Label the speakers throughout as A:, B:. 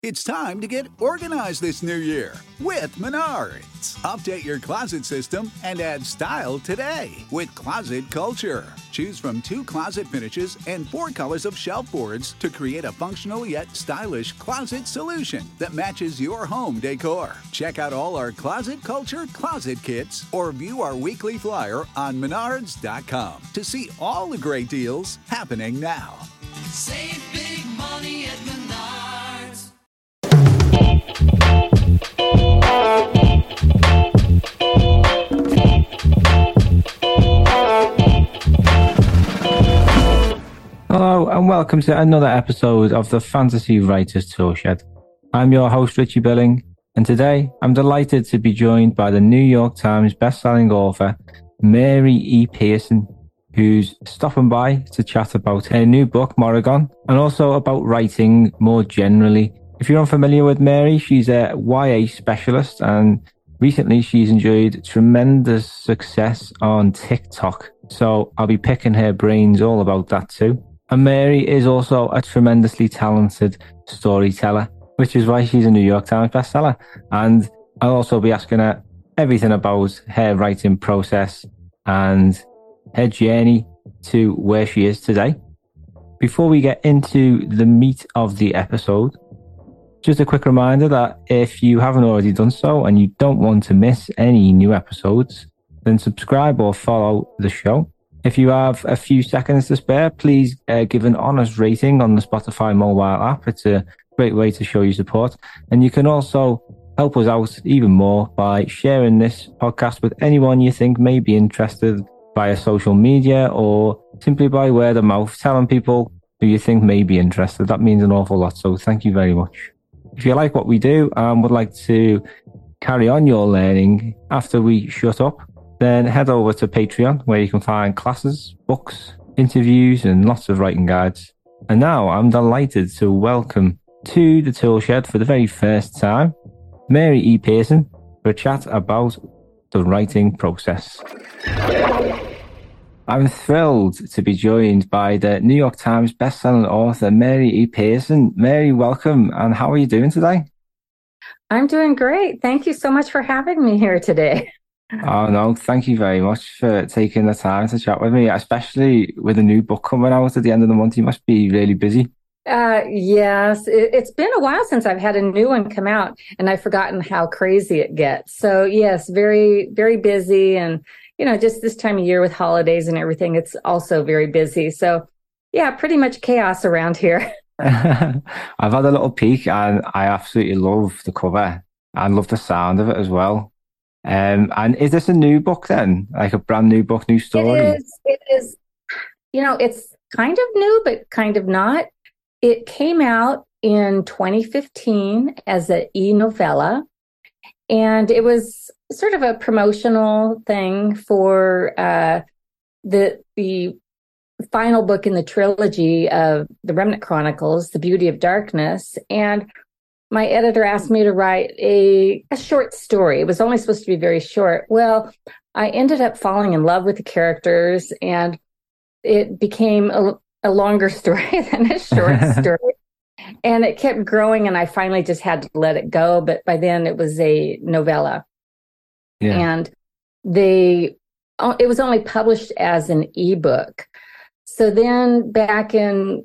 A: It's time to get organized this new year with Menards. Update your closet system and add style today with Closet Culture. Choose from 2 closet finishes and 4 colors of shelf boards to create a functional yet stylish closet solution that matches your home decor. Check out all our Closet Culture closet kits or view our weekly flyer on Menards.com to see all the great deals happening now.
B: Save big money at Menards.
C: Hello and welcome to another episode of the Fantasy Writers Toolshed. I'm your host Richie Billing, and today I'm delighted to be joined by the New York Times best-selling author Mary E. Pearson, who's stopping by to chat about her new book Morrigan and also about writing more generally. If you're unfamiliar with Mary, she's a YA specialist, and recently she's enjoyed tremendous success on TikTok. So I'll be picking her brains all about that too. And Mary is also a tremendously talented storyteller, which is why she's a New York Times bestseller. And I'll also be asking her everything about her writing process and her journey to where she is today. Before we get into the meat of the episode, just a quick reminder that if you haven't already done so and you don't want to miss any new episodes, then subscribe or follow the show. If you have a few seconds to spare, please give an honest rating on the Spotify mobile app. It's a great way to show your support. And you can also help us out even more by sharing this podcast with anyone you think may be interested via social media or simply by word of mouth, telling people who you think may be interested. That means an awful lot. So thank you very much. If you like what we do and would like to carry on your learning after we shut up, then head over to Patreon, where you can find classes, books, interviews, and lots of writing guides. And now I'm delighted to welcome to the Toolshed for the very first time, Mary E. Pearson, for a chat about the writing process. I'm thrilled to be joined by the New York Times bestselling author, Mary E. Pearson. Mary, welcome, and how are you doing today?
D: I'm doing great. Thank you so much for having me here today.
C: Oh, no, thank you very much for taking the time to chat with me, especially with a new book coming out at the end of the month. You must be really busy.
D: Yes, it's been a while since I've had a new one come out, and I've forgotten how crazy it gets. So yes, very, very busy. And, you know, just this time of year with holidays and everything, it's also very busy. So yeah, pretty much chaos around here.
C: I've had a little peek and I absolutely love the cover and love the sound of it as well. And is this a new book then? Like a brand new book, new story?
D: It is. You know, it's kind of new, but kind of not. It came out in 2015 as an e-novella, and it was sort of a promotional thing for the final book in the trilogy of the Remnant Chronicles, The Beauty of Darkness. And my editor asked me to write a short story. It was only supposed to be very short. Well, I ended up falling in love with the characters, and it became a longer story than a short story. And it kept growing, and I finally just had to let it go. But by then it was a novella. Yeah. And it was only published as an ebook. So then back in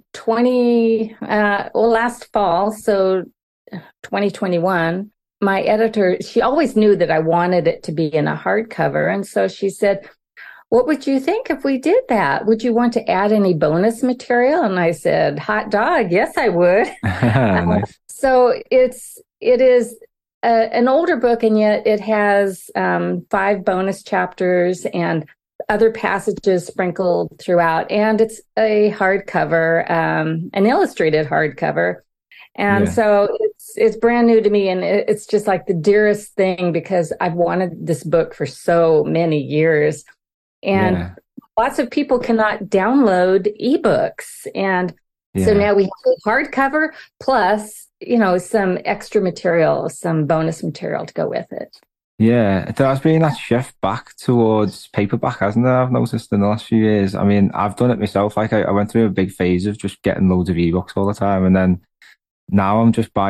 D: last fall, so 2021, my editor, she always knew that I wanted it to be in a hardcover. And so she said, what would you think if we did that? Would you want to add any bonus material? And I said, hot dog, yes, I would. Nice. So it is an older book, and yet it has 5 bonus chapters and other passages sprinkled throughout. And it's a hardcover, an illustrated hardcover. And so it's brand new to me, and it's just like the dearest thing because I've wanted this book for so many years. And lots of people cannot download ebooks. And so now we have a hardcover plus, you know, some extra material, some bonus material to go with it.
C: Yeah, there has been that shift back towards paperback, hasn't there? I've noticed in the last few years. I mean, I've done it myself. I went through a big phase of just getting loads of ebooks all the time. And then now I'm just buying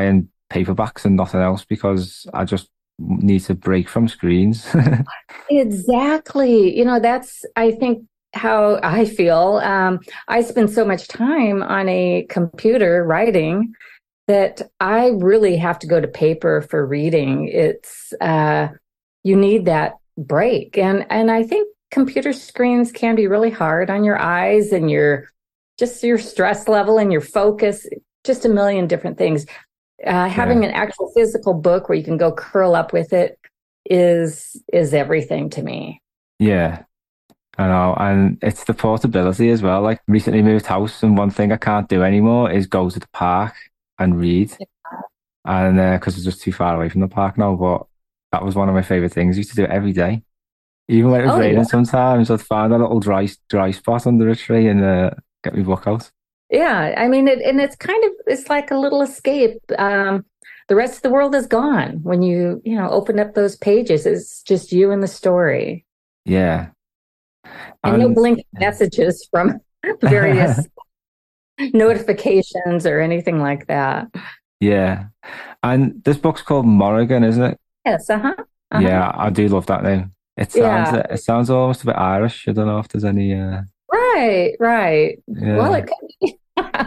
C: paperbacks and nothing else because I just need to break from screens.
D: Exactly. That's, I think, how I feel. I spend so much time on a computer writing that I really have to go to paper for reading. It's you need that break, and I think computer screens can be really hard on your eyes and your stress level and your focus. Just a million different things. Having an actual physical book where you can go curl up with it is everything to me.
C: Yeah, I know. And it's the portability as well. Like recently moved house, and one thing I can't do anymore is go to the park and read. Yeah. And because it's just too far away from the park now, but that was one of my favorite things. I used to do it every day. Even when it was raining sometimes, I'd find a little dry spot under a tree and get my book out.
D: Yeah, I mean, it's like a little escape. The rest of the world is gone when you open up those pages. It's just you and the story.
C: Yeah.
D: And no blinking messages from various notifications or anything like that.
C: Yeah. And this book's called Morrigan, isn't it?
D: Yes,
C: Yeah, I do love that name. It sounds almost a bit Irish. I don't know if there's any
D: Right. Yeah. Well, it could be.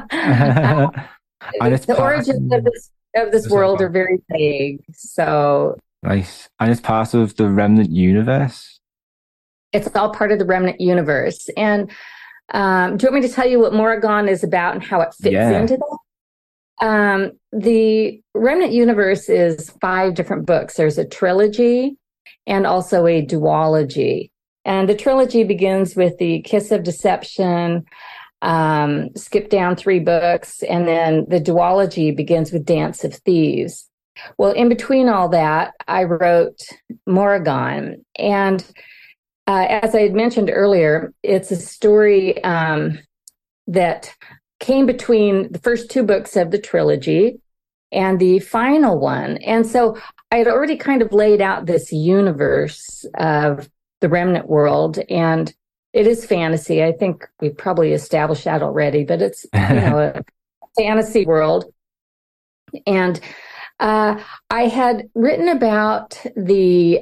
C: And
D: the origins of this world are very vague. So
C: nice. And it's part of the Remnant universe.
D: It's all part of the Remnant universe. And do you want me to tell you what Morrigan is about and how it fits into that? The Remnant universe is 5 different books. There's a trilogy and also a duology. And the trilogy begins with the Kiss of Deception, skip down 3 books, and then the duology begins with Dance of Thieves. Well, in between all that, I wrote Morrigan. And as I had mentioned earlier, it's a story that came between the first 2 books of the trilogy and the final one. And so I had already kind of laid out this universe of the Remnant world, and it is fantasy. I think we probably established that already, but it's a fantasy world. And I had written about the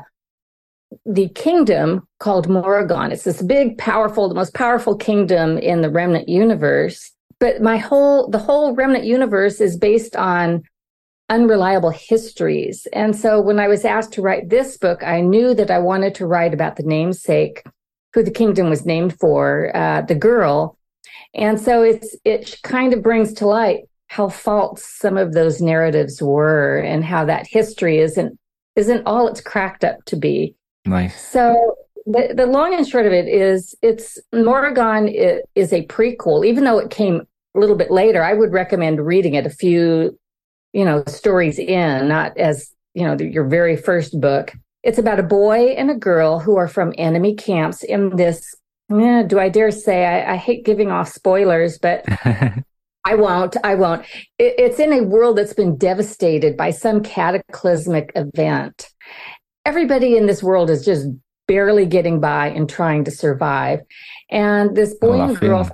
D: kingdom called Morrigan. It's this big, powerful, the most powerful kingdom in the Remnant universe. But the whole Remnant universe is based on unreliable histories. And so when I was asked to write this book, I knew that I wanted to write about the namesake, who the kingdom was named for, the girl. And so it kind of brings to light how false some of those narratives were and how that history isn't all it's cracked up to be.
C: Nice.
D: So the long and short of it is Morrigan is a prequel. Even though it came a little bit later, I would recommend reading it a few stories in, not as, your very first book. It's about a boy and a girl who are from enemy camps in this, do I dare say, I hate giving off spoilers, but I won't. It's in a world that's been devastated by some cataclysmic event. Everybody in this world is just barely getting by and trying to survive. And this boy and girl,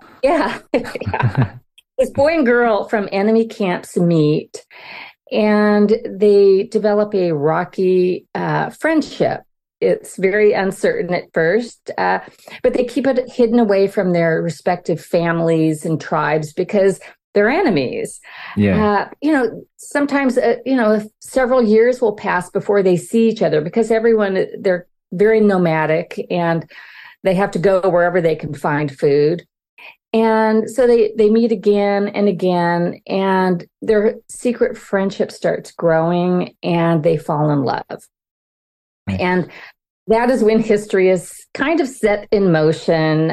D: this boy and girl from enemy camps meet, and they develop a rocky friendship. It's very uncertain at first, but they keep it hidden away from their respective families and tribes because they're enemies.
C: Yeah.
D: Sometimes, several years will pass before they see each other because they're very nomadic and they have to go wherever they can find food. And so they meet again and again, and their secret friendship starts growing and they fall in love. Right. And that is when history is kind of set in motion.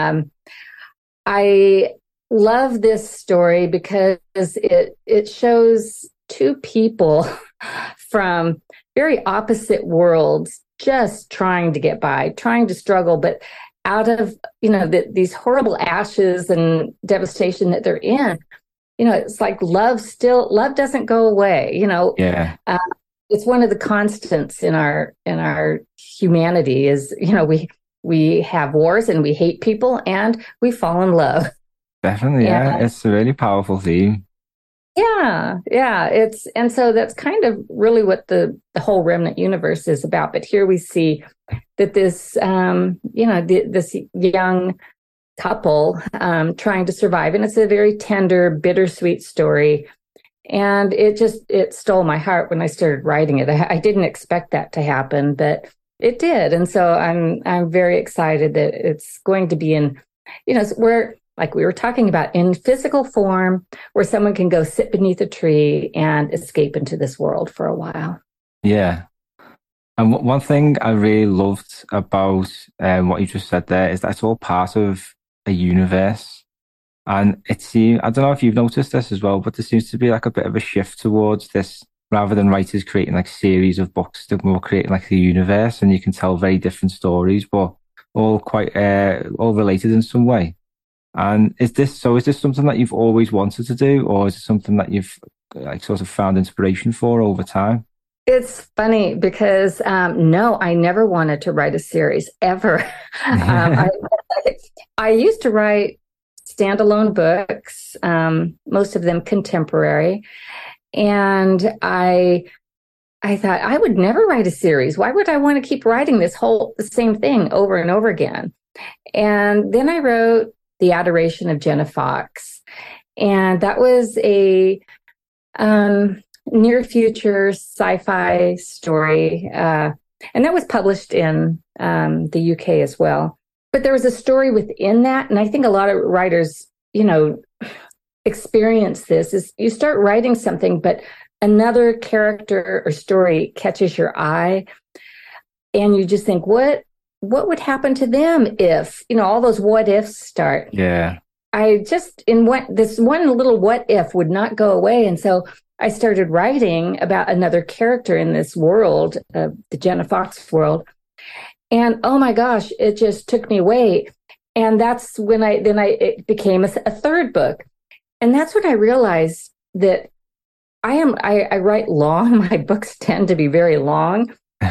D: I love this story because it shows 2 people from very opposite worlds just trying to get by, trying to struggle, but out of, these horrible ashes and devastation that they're in, it's like love doesn't go away,
C: Yeah.
D: It's one of the constants in our humanity is, we have wars and we hate people and we fall in love.
C: Definitely. Yeah. It's a really powerful theme.
D: Yeah. And so that's kind of really what the whole Remnant universe is about. But here we see that this, this young couple trying to survive, and it's a very tender, bittersweet story. And it stole my heart when I started writing it. I didn't expect that to happen, but it did. And so I'm very excited that it's going to be in, where, like we were talking about, in physical form, where someone can go sit beneath a tree and escape into this world for a while.
C: Yeah. And one thing I really loved about what you just said there is that it's all part of a universe. And it seems, I don't know if you've noticed this as well, but there seems to be like a bit of a shift towards this, rather than writers creating like series of books, they're more creating like the universe, and you can tell very different stories, but all quite, all related in some way. And is this something that you've always wanted to do, or is it something that you've like sort of found inspiration for over time?
D: It's funny because no, I never wanted to write a series ever. I used to write standalone books, most of them contemporary, and I thought I would never write a series. Why would I want to keep writing the same thing over and over again? And then I wrote The Adoration of Jenna Fox, and that was a near future sci-fi story, and that was published in the UK as well. But there was a story within that, and I think a lot of writers, experience this, is you start writing something, but another character or story catches your eye, and you just think, what would happen to them if, all those what ifs start.
C: Yeah.
D: This one little what if would not go away. And so I started writing about another character in this world, the Jenna Fox world. And oh my gosh, it just took me away. And that's when it became a third book. And that's when I realized that I write long. My books tend to be very long.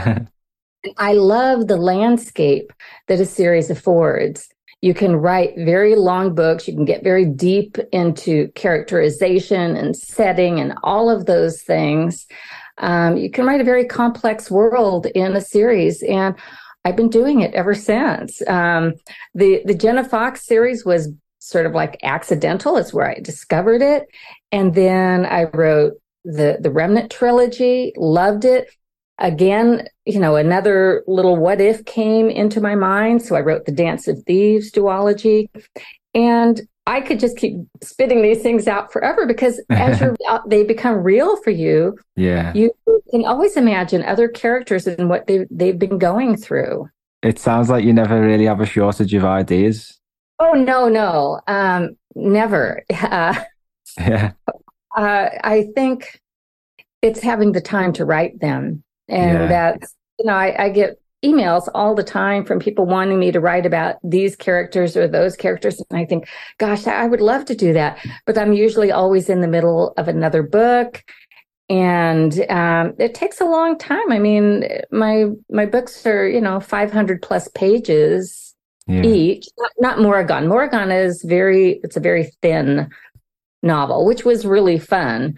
D: I love the landscape that a series affords. You can write very long books. You can get very deep into characterization and setting and all of those things. You can write a very complex world in a series. And I've been doing it ever since. The Jenna Fox series was sort of like accidental. It's where I discovered it. And then I wrote the Remnant trilogy, loved it. Again, another little what if came into my mind. So I wrote the Dance of Thieves duology. And I could just keep spitting these things out forever, because as they become real for you, you can always imagine other characters and what they've been going through.
C: It sounds like you never really have a shortage of ideas.
D: Oh, no. Never.
C: Yeah.
D: I think it's having the time to write them. And that's, I get emails all the time from people wanting me to write about these characters or those characters. And I think, gosh, I would love to do that. But I'm usually always in the middle of another book. And it takes a long time. I mean, my books are, 500 plus pages each. Not Morrigan. Morrigan is it's a very thin novel, which was really fun.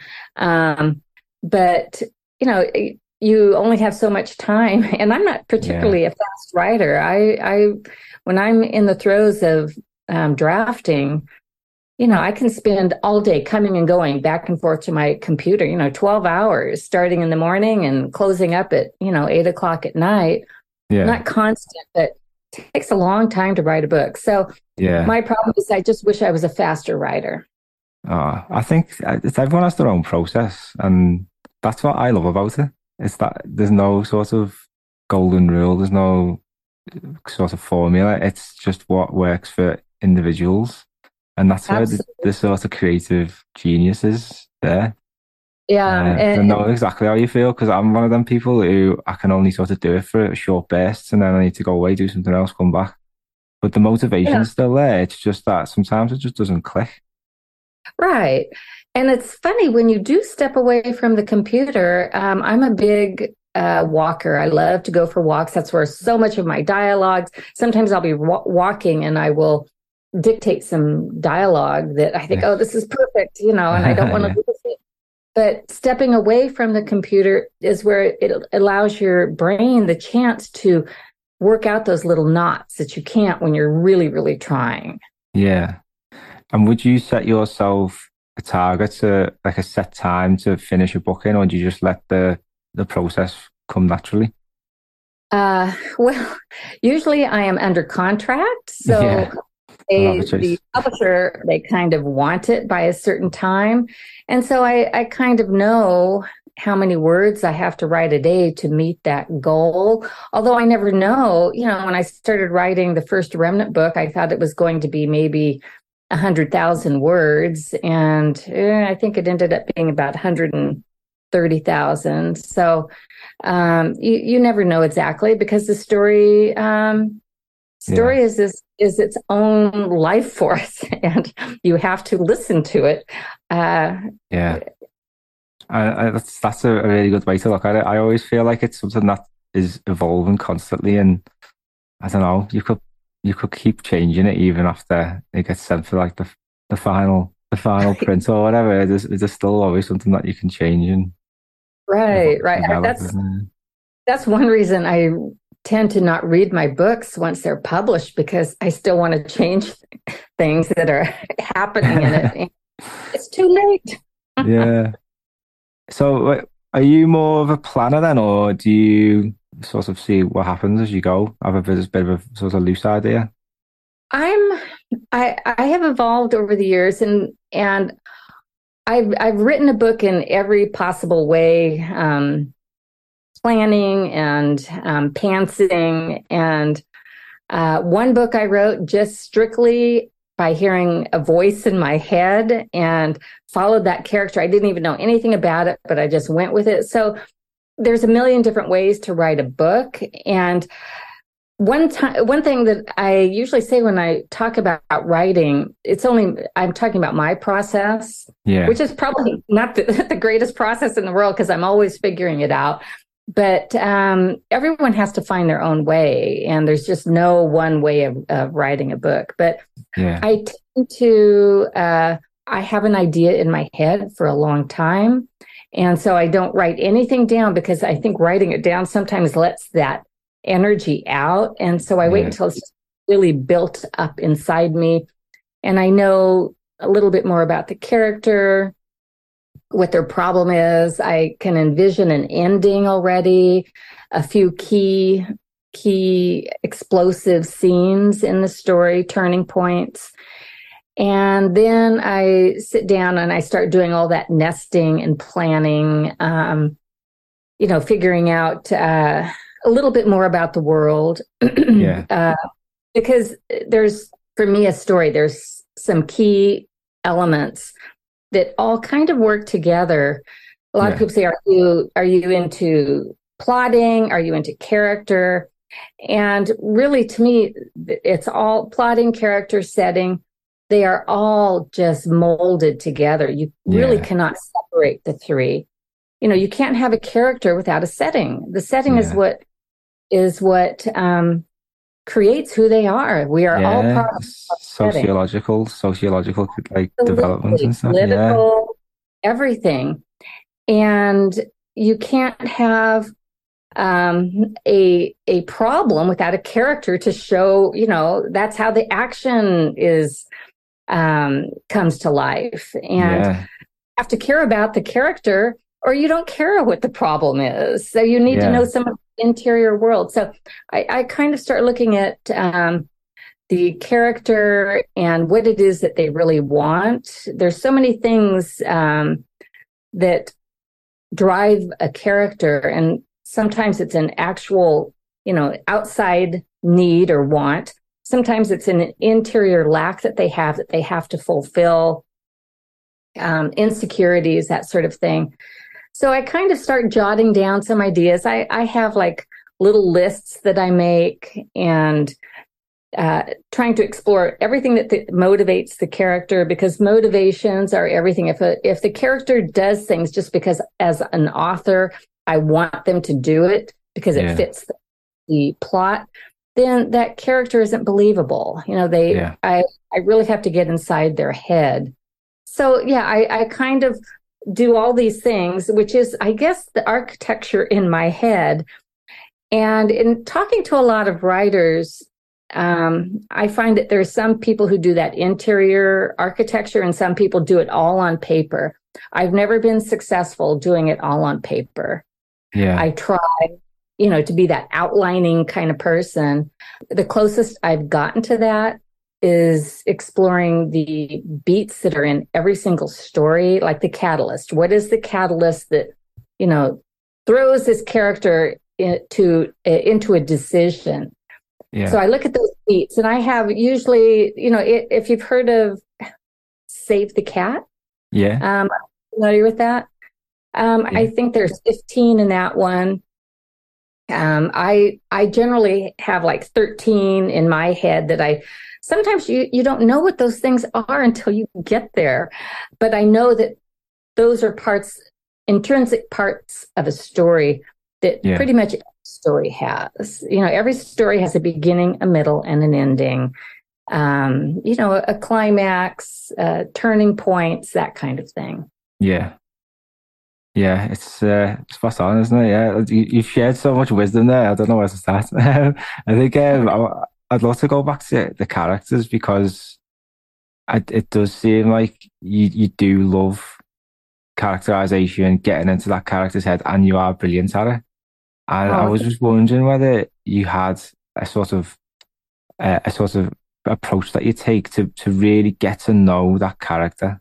D: But, you only have so much time, and I'm not particularly a fast writer. I when I'm in the throes of drafting, I can spend all day coming and going back and forth to my computer, 12 hours starting in the morning and closing up at, 8:00 at night. Yeah. Not constant, but it takes a long time to write a book. So my problem is I just wish I was a faster writer.
C: I think everyone has their own process, and that's what I love about it. It's that there's no sort of golden rule. There's no sort of formula. It's just what works for individuals. And that's where the sort of creative genius is there.
D: Yeah.
C: I know exactly how you feel, because I'm one of them people who I can only sort of do it for short bursts, and then I need to go away, do something else, come back. But the motivation's still there. It's just that sometimes it just doesn't click.
D: Right. And it's funny when you do step away from the computer. I'm a big walker. I love to go for walks. That's where so much of my dialogues. Sometimes I'll be walking and I will dictate some dialogue that I think, oh, this is perfect, and I don't want to lose it. But stepping away from the computer is where it allows your brain the chance to work out those little knots that you can't when you're really, really trying.
C: Yeah. And would you set yourself a target to like a set time to finish a book in, or do you just let the process come naturally?
D: Well, usually I am under contract, so
C: Yeah.
D: the publisher, they kind of want it by a certain time. And so I kind of know how many words I have to write a day to meet that goal. Although I never know, when I started writing the first Remnant book, I thought it was going to be maybe 100,000 words. And I think it ended up being about 130,000. So you never know exactly, because the story is its own life force, and you have to listen to it.
C: That's a really good way to look at it. I always feel like it's something that is evolving constantly, and I don't know, you could keep changing it even after it gets sent for like the final print or whatever. There's still always something that you can change and
D: right.
C: develop,
D: That's one reason I tend to not read my books once they're published, because I still want to change things that are happening in it. It's too late.
C: Yeah. So are you more of a planner then, or do you sort of see what happens as you go? Have a bit of a sort of loose idea?
D: I have evolved over the years, and I've written a book in every possible way, planning and pantsing. And one book I wrote just strictly by hearing a voice in my head and followed that character. I didn't even know anything about it, but I just went with it. So there's a million different ways to write a book. And one thing that I usually say when I talk about writing, I'm talking about my process, which is probably not the greatest process in the world, because I'm always figuring it out. But everyone has to find their own way, and there's just no one way of writing a book. But I tend to, I have an idea in my head for a long time, and so I don't write anything down, because I think writing it down sometimes lets that energy out. And so I wait until it's really built up inside me, and I know a little bit more about the character, what their problem is. I can envision an ending already, a few key explosive scenes in the story, turning points. And then I sit down and I start doing all that nesting and planning, figuring out a little bit more about the world. Because there's, for me, a story, there's some key elements that all kind of work together. A lot of people say, are you into plotting? Are you into character? And really, to me, it's all plotting, character, setting. They are all just molded together. You really cannot separate the three. You can't have a character without a setting. The setting is what creates who they are. We are all part of
C: sociological like developments and stuff.
D: Political, everything. And you can't have a problem without a character to show, that's how the action comes to life. And you have to care about the character, or you don't care what the problem is. So you need to know some of the interior world. So I kind of start looking at the character and what it is that they really want. There's so many things that drive a character, and sometimes it's an actual, outside need or want. Sometimes it's an interior lack that they have to fulfill, insecurities, that sort of thing. So I kind of start jotting down some ideas. I have like little lists that I make, and trying to explore everything that motivates the character, because motivations are everything. If the character does things just because, as an author, I want them to do it because it fits the plot, then that character isn't believable. I really have to get inside their head. So I kind of do all these things, which is, I guess, the architecture in my head. And in talking to a lot of writers, I find that there are some people who do that interior architecture and some people do it all on paper. I've never been successful doing it all on paper.
C: Yeah.
D: I try, to be that outlining kind of person. The closest I've gotten to that is exploring the beats that are in every single story, like the catalyst. What is the catalyst that, throws this character into a decision?
C: Yeah.
D: So I look at those beats, and I have usually, if you've heard of Save the Cat, familiar with that? I think there's 15 in that one. I generally have like 13 in my head that sometimes you don't know what those things are until you get there. But I know that those are intrinsic parts of a story that pretty much every story has. Every story has a beginning, a middle, and an ending. A climax, turning points, that kind of thing.
C: Yeah. Yeah, it's spot on, isn't it? Yeah, you've shared so much wisdom there. I don't know where to start. I think I'd love to go back to the characters because it does seem like you do love characterization, getting into that character's head, and you are brilliant at it. And I was just wondering whether you had a sort of approach that you take to really get to know that character.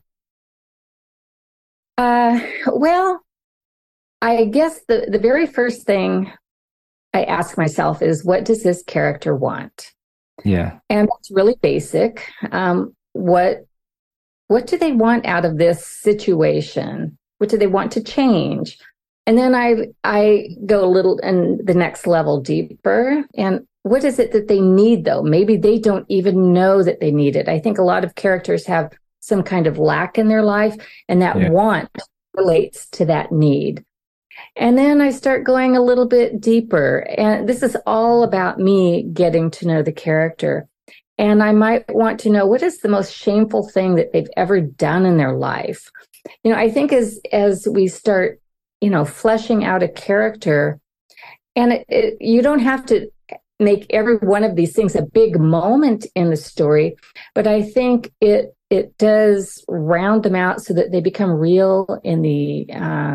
D: Well, I guess the very first thing I ask myself is, what does this character want?
C: Yeah. And
D: it's really basic. What do they want out of this situation? What do they want to change? And then I go a little in the next level deeper. And what is it that they need, though? Maybe they don't even know that they need it. I think a lot of characters have some kind of lack in their life, and that want relates to that need. And then I start going a little bit deeper. And this is all about me getting to know the character. And I might want to know, what is the most shameful thing that they've ever done in their life? I think as we start, fleshing out a character, and you don't have to make every one of these things a big moment in the story, but I think it does round them out so that they become real in the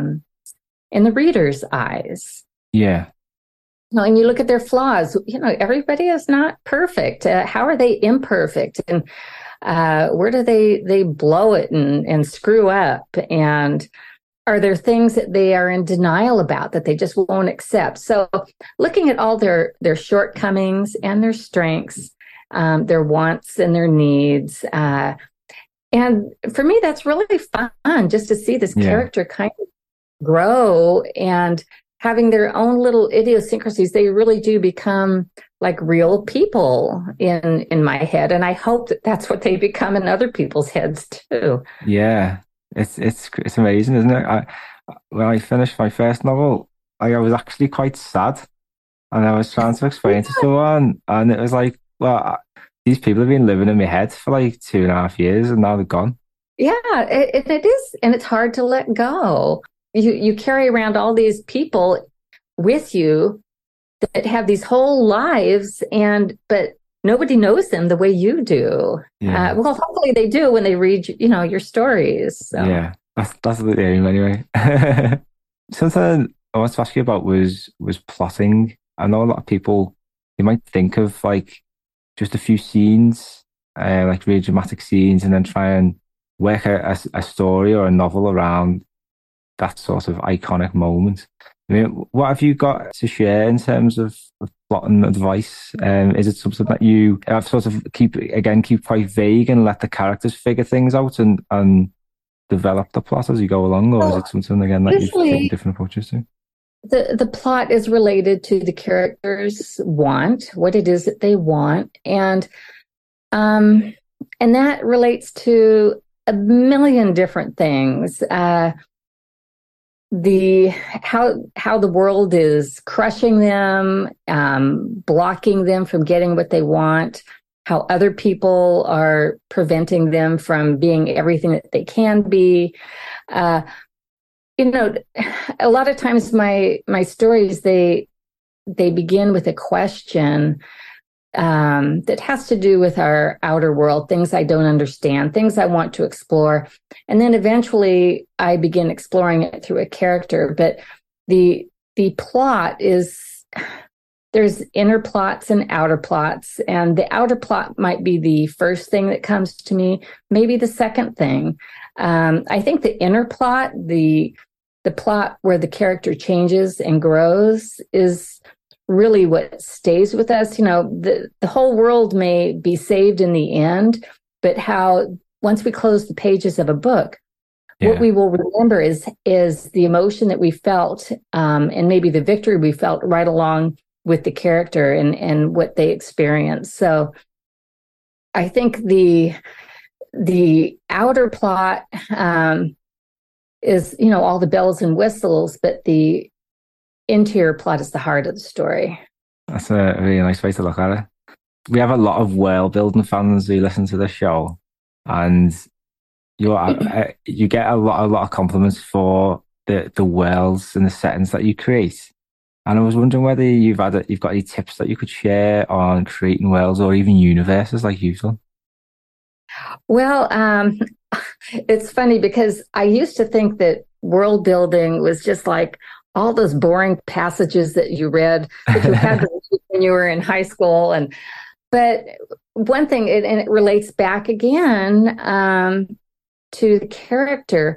D: reader's eyes.
C: Yeah.
D: And you look at their flaws. Everybody is not perfect. How are they imperfect? And where do they blow it and screw up? And are there things that they are in denial about that they just won't accept? So looking at all their shortcomings and their strengths, their wants and their needs. And for me, that's really fun, just to see this character kind of grow and having their own little idiosyncrasies. They really do become like real people in my head. And I hope that that's what they become in other people's heads too.
C: Yeah. It's amazing, isn't it? When I finished my first novel, I was actually quite sad, and I was trying to explain to someone, and it was like, well, these people have been living in my head for like 2.5 years, and now they're gone.
D: Yeah, it is, and it's hard to let go. You carry around all these people with you that have these whole lives, but nobody knows them the way you do.
C: Yeah.
D: Well, hopefully they do when they read, your stories. So.
C: Yeah, that's the aim anyway. Something I want to ask you about was plotting. I know a lot of people, they might think of like just a few scenes, like really dramatic scenes, and then try and work a story or a novel around that sort of iconic moment. I mean, what have you got to share in terms of plotting advice? Is it something that you have sort of keep quite vague and let the characters figure things out and develop the plot as you go along, or is it something again that you've taken different approaches to?
D: The plot is related to the characters' what it is that they want, and that relates to a million different things. How the world is crushing them, blocking them from getting what they want, how other people are preventing them from being everything that they can be. a lot of times my stories, they begin with a question that has to do with our outer world, things I don't understand, things I want to explore. And then eventually I begin exploring it through a character. But the plot is, there's inner plots and outer plots. And the outer plot might be the first thing that comes to me, maybe the second thing. I think the inner plot, the plot where the character changes and grows, is really what stays with us. The whole world may be saved in the end, but how once we close the pages of a book, what we will remember is the emotion that we felt, and maybe the victory we felt right along with the character and what they experienced. So I think the outer plot is, all the bells and whistles, but the interior plot is the heart of the story.
C: That's a really nice way to look at it. We have a lot of world building fans who listen to this show, and you get a lot of compliments for the worlds and the settings that you create. And I was wondering whether you've got any tips that you could share on creating worlds or even universes like you've done.
D: Well, it's funny because I used to think that world building was just like all those boring passages that you read that you had to read when you were in high school. But one thing, and it relates back again to the character.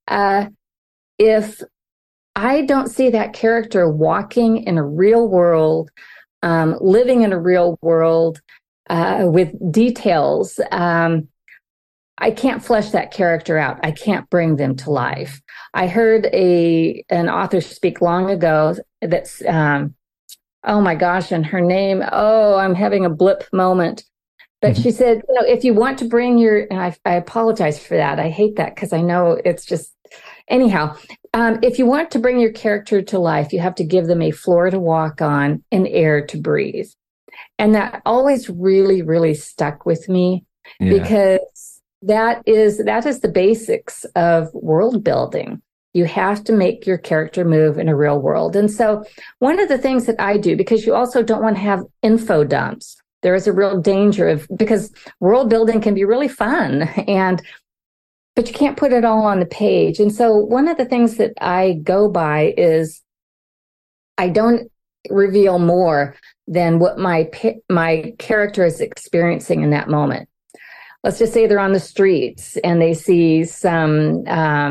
D: If I don't see that character walking in a real world, living in a real world with details, I can't flesh that character out. I can't bring them to life. I heard an author speak long ago that's, oh my gosh, and her name, I'm having a blip moment. But she said, if you want to bring and I apologize for that. I hate that because I know it's just, anyhow, if you want to bring your character to life, you have to give them a floor to walk on and air to breathe. And that always really, really stuck with me because that is the basics of world building. You have to make your character move in a real world. And so one of the things that I do, because you also don't want to have info dumps, there is a real danger because world building can be really fun, but you can't put it all on the page. And so one of the things that I go by is I don't reveal more than what my character is experiencing in that moment. Let's just say they're on the streets and they see some,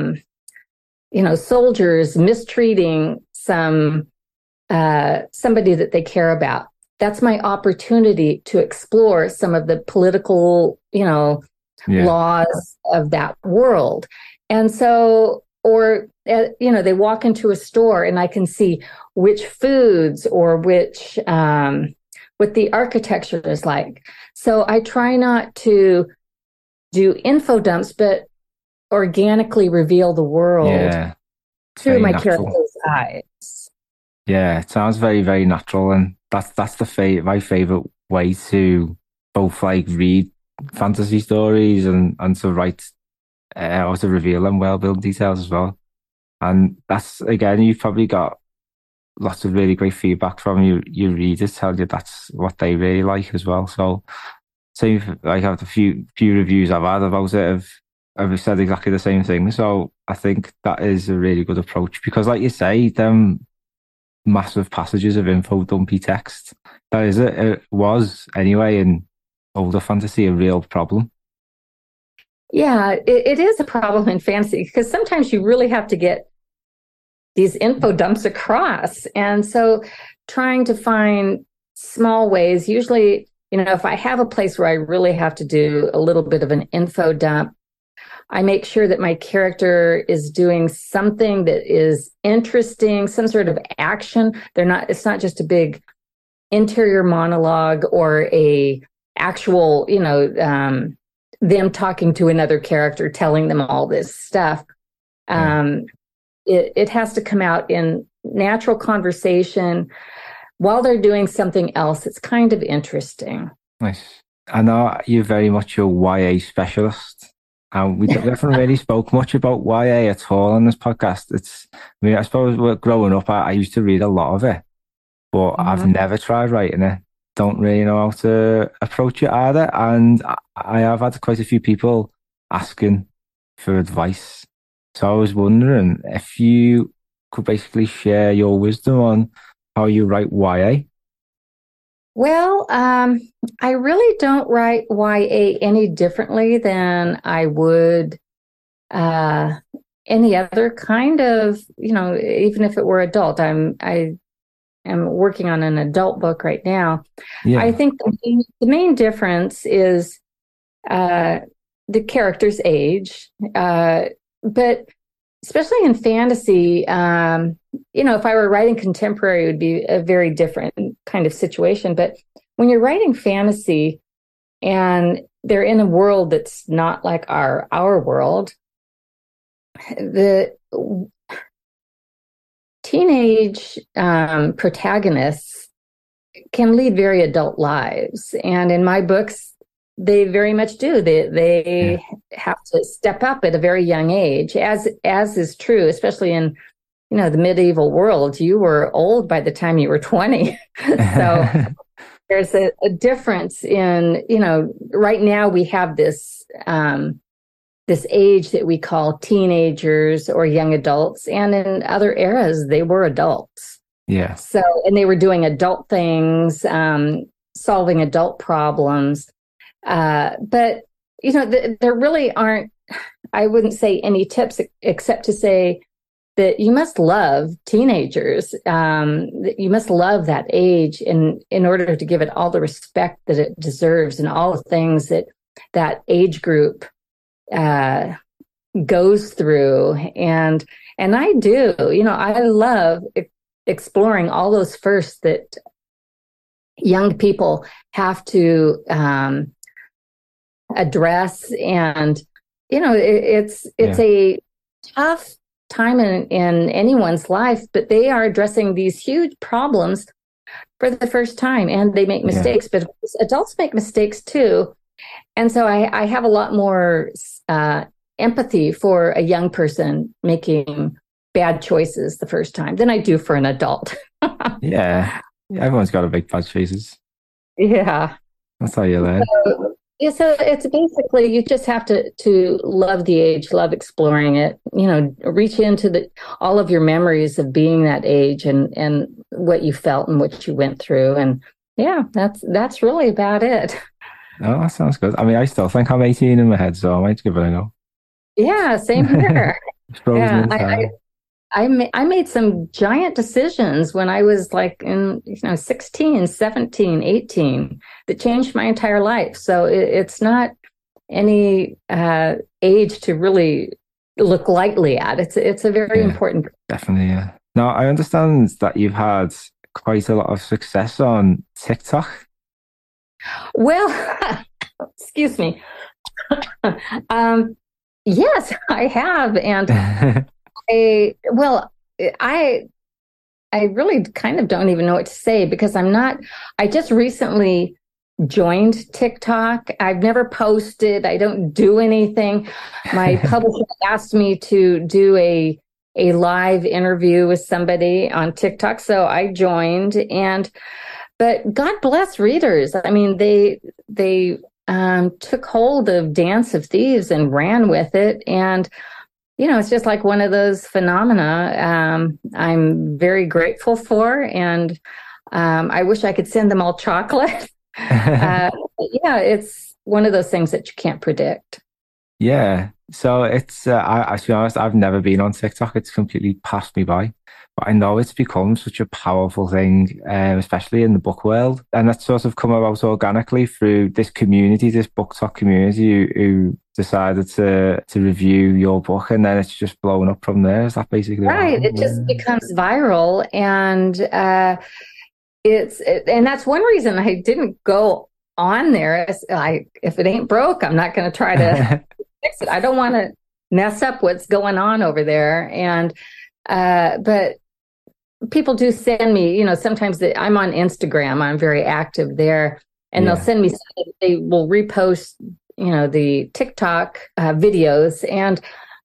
D: soldiers mistreating somebody that they care about. That's my opportunity to explore some of the political, laws of that world. And so, they walk into a store and I can see which foods or which, what the architecture is like. So I try not to do info dumps, but organically reveal the world through my character's eyes.
C: Yeah, it sounds very, very natural, and that's my favorite way to both read fantasy stories and to write or to reveal them well-built details as well. And that's, again, you've probably got lots of really great feedback from your readers, tell you that's what they really like as well. So I've the few reviews I've had about it have said exactly the same thing. So I think that is a really good approach because, like you say, them massive passages of info dumpy text, it was anyway in older fantasy a real problem.
D: Yeah, it is a problem in fantasy because sometimes you really have to get these info dumps across. And so trying to find small ways, usually, if I have a place where I really have to do a little bit of an info dump, I make sure that my character is doing something that is interesting, some sort of action. It's not just a big interior monologue or a actual, them talking to another character, telling them all this stuff. It has to come out in natural conversation while they're doing something else. It's kind of interesting.
C: Nice. I know you're very much a YA specialist. And we haven't really spoke much about YA at all on this podcast. I suppose growing up, I used to read a lot of it, but I've never tried writing it. Don't really know how to approach it either. And I have had quite a few people asking for advice. So I was wondering if you could basically share your wisdom on how you write YA.
D: Well, I really don't write YA any differently than I would any other kind of, even if it were adult. I am working on an adult book right now.
C: Yeah.
D: I think the main difference is the character's age, but especially in fantasy, if I were writing contemporary, it would be a very different kind of situation. But when you're writing fantasy and they're in a world that's not like our world, the teenage protagonists can lead very adult lives. And in my books, they very much do. They have to step up at a very young age, as is true, especially in the medieval world. You were old by the time you were 20. So there's a difference in, right now we have this this age that we call teenagers or young adults, and in other eras they were adults.
C: Yeah.
D: So, and they were doing adult things, solving adult problems. But there really aren't, I wouldn't say any tips except to say that you must love teenagers. That you must love that age in order to give it all the respect that it deserves and all the things that age group goes through. And I do, I love exploring all those firsts that young people have to address. And it's a tough time in anyone's life, but they are addressing these huge problems for the first time, and they make mistakes. But adults make mistakes too, and so I have a lot more empathy for a young person making bad choices the first time than I do for an adult.
C: Yeah, everyone's got to make bad choices.
D: Yeah,
C: that's how you learn.
D: So it's basically, you just have to love the age, love exploring it, reach into all of your memories of being that age and what you felt and what you went through. And yeah, that's really about it.
C: Oh, that sounds good. I mean, I still think I'm 18 in my head, so I might give it a go.
D: Yeah, same here. I made some giant decisions when I was like in 16, 17, 18 that changed my entire life. So it's not any age to really look lightly at. It's a very important.
C: Definitely, yeah. Now, I understand that you've had quite a lot of success on TikTok.
D: Well, excuse me. Yes, I have. And I really kind of don't even know what to say, because I just recently joined TikTok. I've never posted. I don't do anything. My publisher asked me to do a live interview with somebody on TikTok. So I joined, but God bless readers. I mean, they took hold of Dance of Thieves and ran with it. And it's just like one of those phenomena I'm very grateful for. And I wish I could send them all chocolate. Yeah, it's one of those things that you can't predict.
C: Yeah. So it's, I to be honest, I've never been on TikTok. It's completely passed me by. But I know it's become such a powerful thing, especially in the book world. And that's sort of come about organically through this community, this book talk community who decided to review your book, and then it's just blown up from there. Is that basically
D: right? It just becomes viral, and and that's one reason I didn't go on there. If it ain't broke, I'm not going to try to fix it. I don't want to mess up what's going on over there. And but people do send me, sometimes I'm on Instagram. I'm very active there, and they'll send me. They will repost, the TikTok videos, and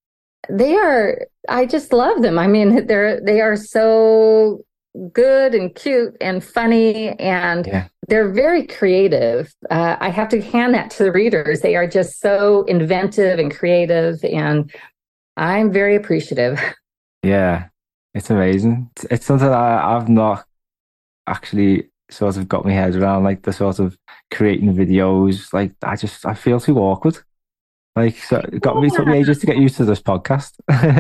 D: I just love them. I mean, they are so good and cute and funny, and they're very creative. I have to hand that to the readers. They are just so inventive and creative, and I'm very appreciative.
C: Yeah, it's amazing. It's something I've not actually sort of got my head around, like the sort of creating videos. Like I feel too awkward. Like, so it took me ages to get used to this podcast.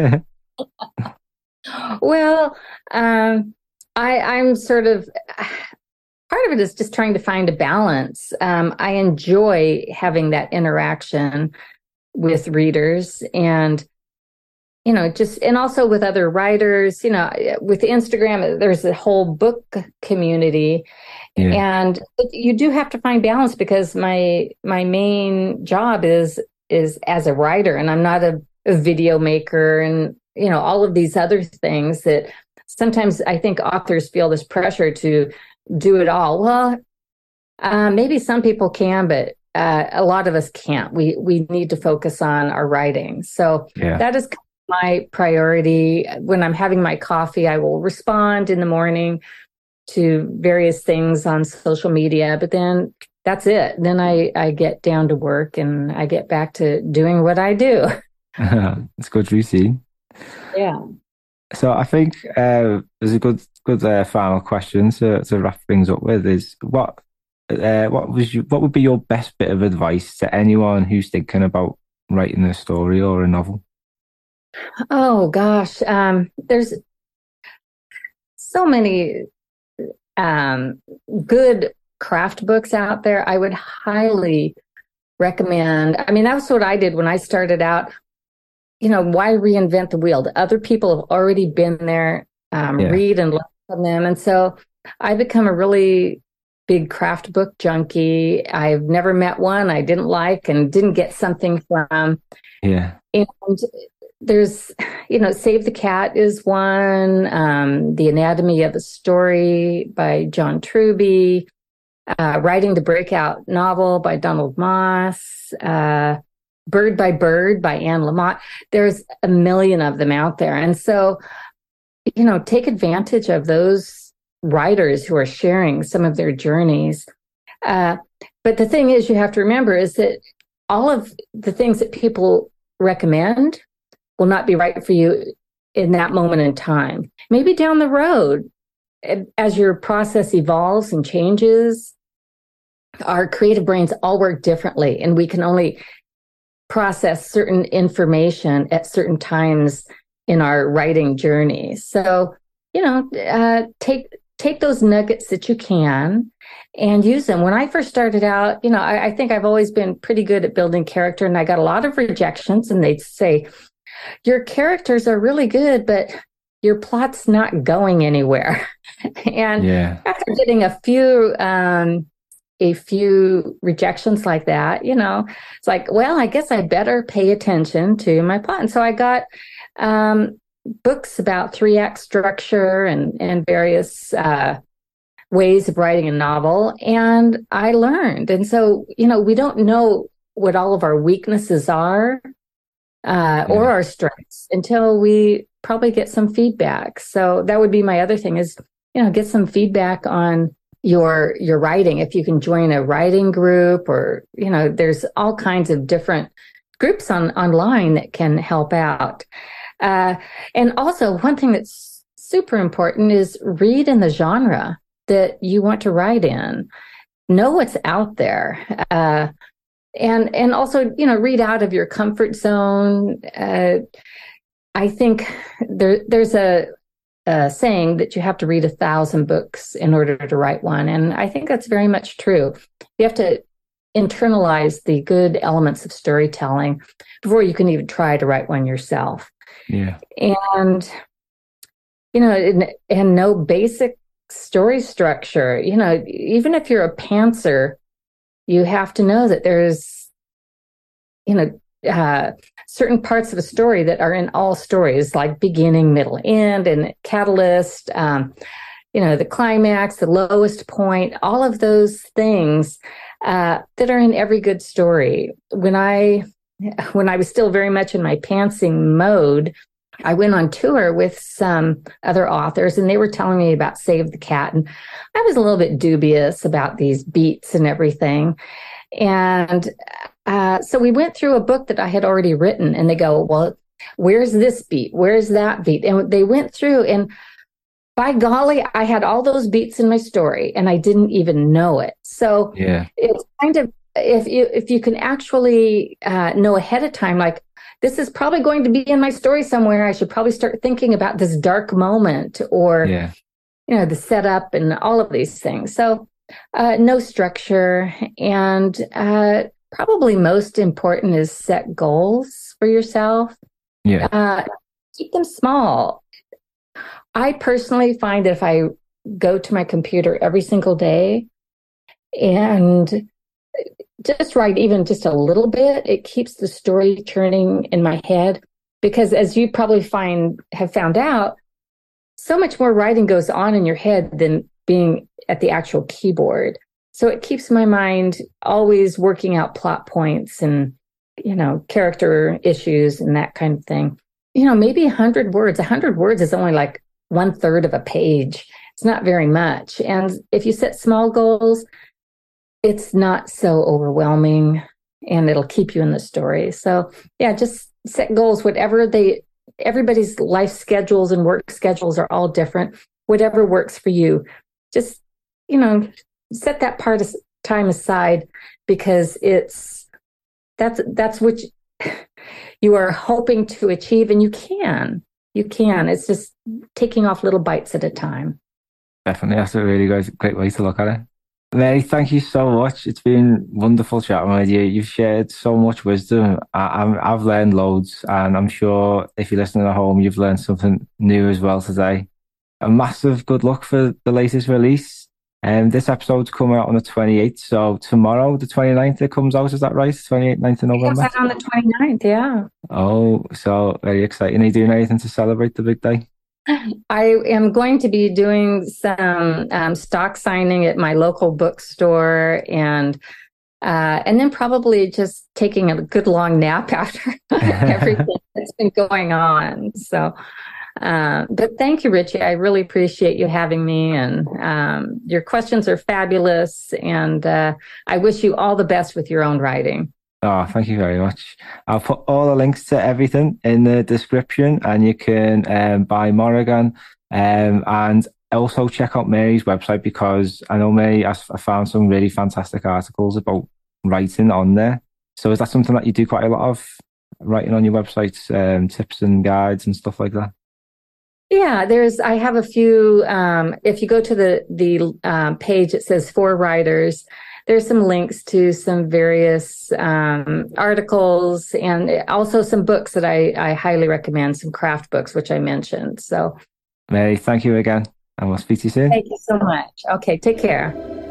D: Well, I'm sort of, part of it is just trying to find a balance. I enjoy having that interaction with readers, and and also with other writers. With Instagram, there's a whole book community, and you do have to find balance, because my main job is as a writer, and I'm not a video maker, and all of these other things that sometimes I think authors feel this pressure to do it all. Well, maybe some people can, but a lot of us can't. We need to focus on our writing. So that is my priority. When I'm having my coffee, I will respond in the morning to various things on social media, but then that's it. Then I get down to work, and I get back to doing what I do.
C: It's good routine.
D: Yeah.
C: So I think there's a good final question to wrap things up with is what would be your best bit of advice to anyone who's thinking about writing a story or a novel?
D: Oh gosh, there's so many good craft books out there. I would highly recommend. I mean, that's what I did when I started out. Why reinvent the wheel? The other people have already been there. Read and learn from them. And so I become a really big craft book junkie. I've never met one I didn't like and didn't get something from.
C: Yeah.
D: And there's, Save the Cat is one, The Anatomy of a Story by John Truby, Writing the Breakout Novel by Donald Moss, Bird by Bird by Anne Lamott. There's a million of them out there. And so, take advantage of those writers who are sharing some of their journeys. But the thing is, you have to remember is that all of the things that people recommend will not be right for you in that moment in time. Maybe down the road, as your process evolves and changes, our creative brains all work differently, and we can only process certain information at certain times in our writing journey. So, take those nuggets that you can and use them. When I first started out, I think I've always been pretty good at building character, and I got a lot of rejections, and they'd say, your characters are really good, but your plot's not going anywhere. And after getting a few rejections like that, it's like, well, I guess I better pay attention to my plot. And so I got books about 3-act structure and various ways of writing a novel, and I learned. And so, we don't know what all of our weaknesses are or our strengths until we probably get some feedback. So that would be my other thing is, get some feedback on your writing. If you can join a writing group, or, there's all kinds of different groups online that can help out. And also one thing that's super important is read in the genre that you want to write in. Know what's out there. And also, read out of your comfort zone. I think there's a saying that you have to read 1,000 books in order to write one. And I think that's very much true. You have to internalize the good elements of storytelling before you can even try to write one yourself.
C: Yeah.
D: And, and know basic story structure. Even if you're a pantser, you have to know that there's, certain parts of a story that are in all stories, like beginning, middle, end, and catalyst, the climax, the lowest point, all of those things that are in every good story. When I was still very much in my pantsing mode, I went on tour with some other authors, and they were telling me about Save the Cat. And I was a little bit dubious about these beats and everything. And so we went through a book that I had already written, and they go, well, where's this beat? Where's that beat? And they went through, and by golly, I had all those beats in my story, and I didn't even know it. So it's kind of, if you can actually know ahead of time, like, this is probably going to be in my story somewhere, I should probably start thinking about this dark moment, or, the setup and all of these things. So no structure. And probably most important is set goals for yourself. Keep them small. I personally find that if I go to my computer every single day and just write even just a little bit, it keeps the story churning in my head. Because as you probably have found out, so much more writing goes on in your head than being at the actual keyboard. So it keeps my mind always working out plot points and, character issues and that kind of thing. Maybe 100 words. 100 words is only like 1/3 of a page. It's not very much. And if you set small goals, it's not so overwhelming, and it'll keep you in the story. So just set goals, everybody's life schedules and work schedules are all different. Whatever works for you, just, set that part of time aside, because that's what you are hoping to achieve, and you can. It's just taking off little bites at a time.
C: Definitely. That's a really great way to look at it. Mary, thank you so much. It's been wonderful chatting with you. You've shared so much wisdom. I've learned loads, and I'm sure if you're listening at home, you've learned something new as well today. A massive good luck for the latest release. This episode's coming out on the 28th, so tomorrow, the 29th, it comes out. Is that right? 28th, 9th of November?
D: It's on the 29th, yeah.
C: Oh, so very exciting. Are you doing anything to celebrate the big day?
D: I am going to be doing some stock signing at my local bookstore, and then probably just taking a good long nap after everything that's been going on. So, but thank you, Richie. I really appreciate you having me, and your questions are fabulous. And I wish you all the best with your own writing.
C: Oh, thank you very much. I'll put all the links to everything in the description, and you can buy Morrigan, and also check out Mary's website, because I know Mary has found some really fantastic articles about writing on there. So is that something that you do quite a lot of, writing on your website, tips and guides and stuff like that?
D: Yeah, I have a few, if you go to the page, it says For Writers. There's some links to some various articles, and also some books that I highly recommend, some craft books, which I mentioned. So,
C: Mary, thank you again, and we'll speak to you soon.
D: Thank you so much. Okay, take care.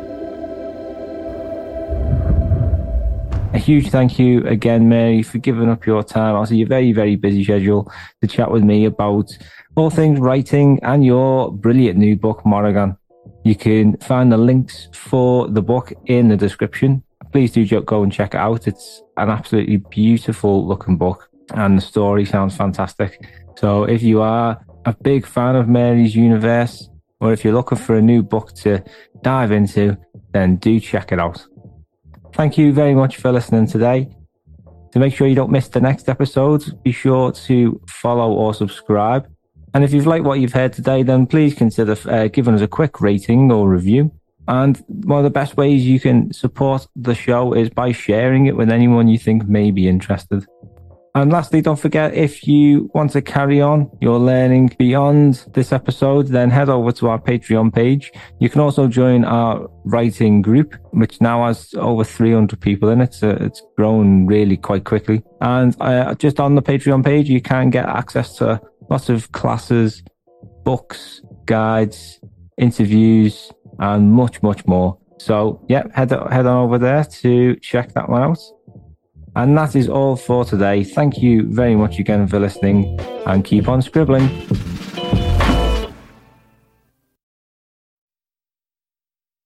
C: A huge thank you again, Mary, for giving up your time. Also, your very, very busy schedule to chat with me about all things writing and your brilliant new book, Morrigan. You can find the links for the book in the description. Please do go and check it out. It's an absolutely beautiful looking book, and the story sounds fantastic. So if you are a big fan of Mary's universe, or if you're looking for a new book to dive into, then do check it out. Thank you very much for listening today. To make sure you don't miss the next episodes, be sure to follow or subscribe. And if you've liked what you've heard today, then please consider giving us a quick rating or review. And one of the best ways you can support the show is by sharing it with anyone you think may be interested. And lastly, don't forget, if you want to carry on your learning beyond this episode, then head over to our Patreon page. You can also join our writing group, which now has over 300 people in it. So it's grown really quite quickly. And just on the Patreon page, you can get access to lots of classes, books, guides, interviews, and much, much more. So, yeah, head on over there to check that one out. And that is all for today. Thank you very much again for listening, and keep on scribbling.